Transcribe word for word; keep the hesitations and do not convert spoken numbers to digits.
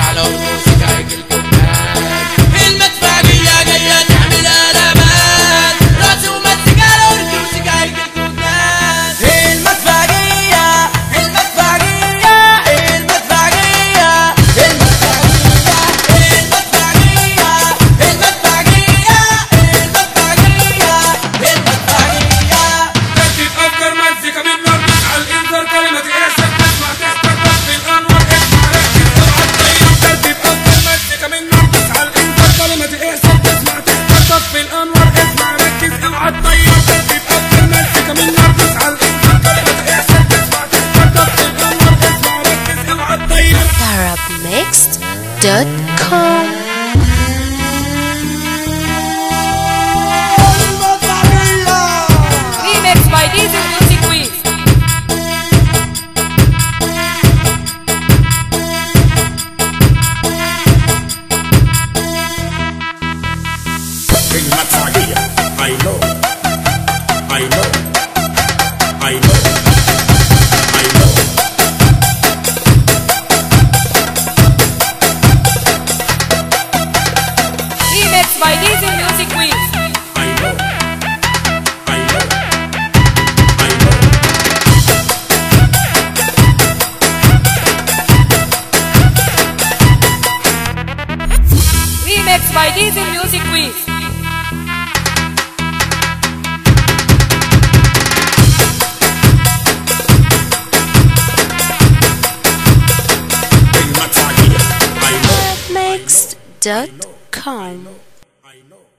على رؤوسك هيجيلكم ناس. المدفعية جاية تعمل قلبان، راسي ومسك على رؤوسك هيجيلكم ناس. المدفعية المدفعية المدفعية المدفعية المدفعية المدفعية المدفعية المدفعية. ترتيب أفكار مزيكا من نار تسعى الإنذار كلمة إرشاد تسمع تحتك في الأنوار اسمع ركز اوعى تطير. ترتيب أفكار مزيكا من نار تسعى الإنذار كلمة إرشاد تسمع تحتك في الأنوار اسمع ركز اوعى تطير. ترتيب أفكار مزيكا من نار تسعى الإنذار كلمة إرشاد تسمع تحتك في الأنوار اسمع ركز اوعى تطير. Tarab Mixed dot com. Remix by Diesel Music Week. المدفعية I know I know I know I know. Remix by Diesel Music Week. I know, I know, I know. Remix by Diesel Music Week. المدفعية I know, Mixed dot com. I know.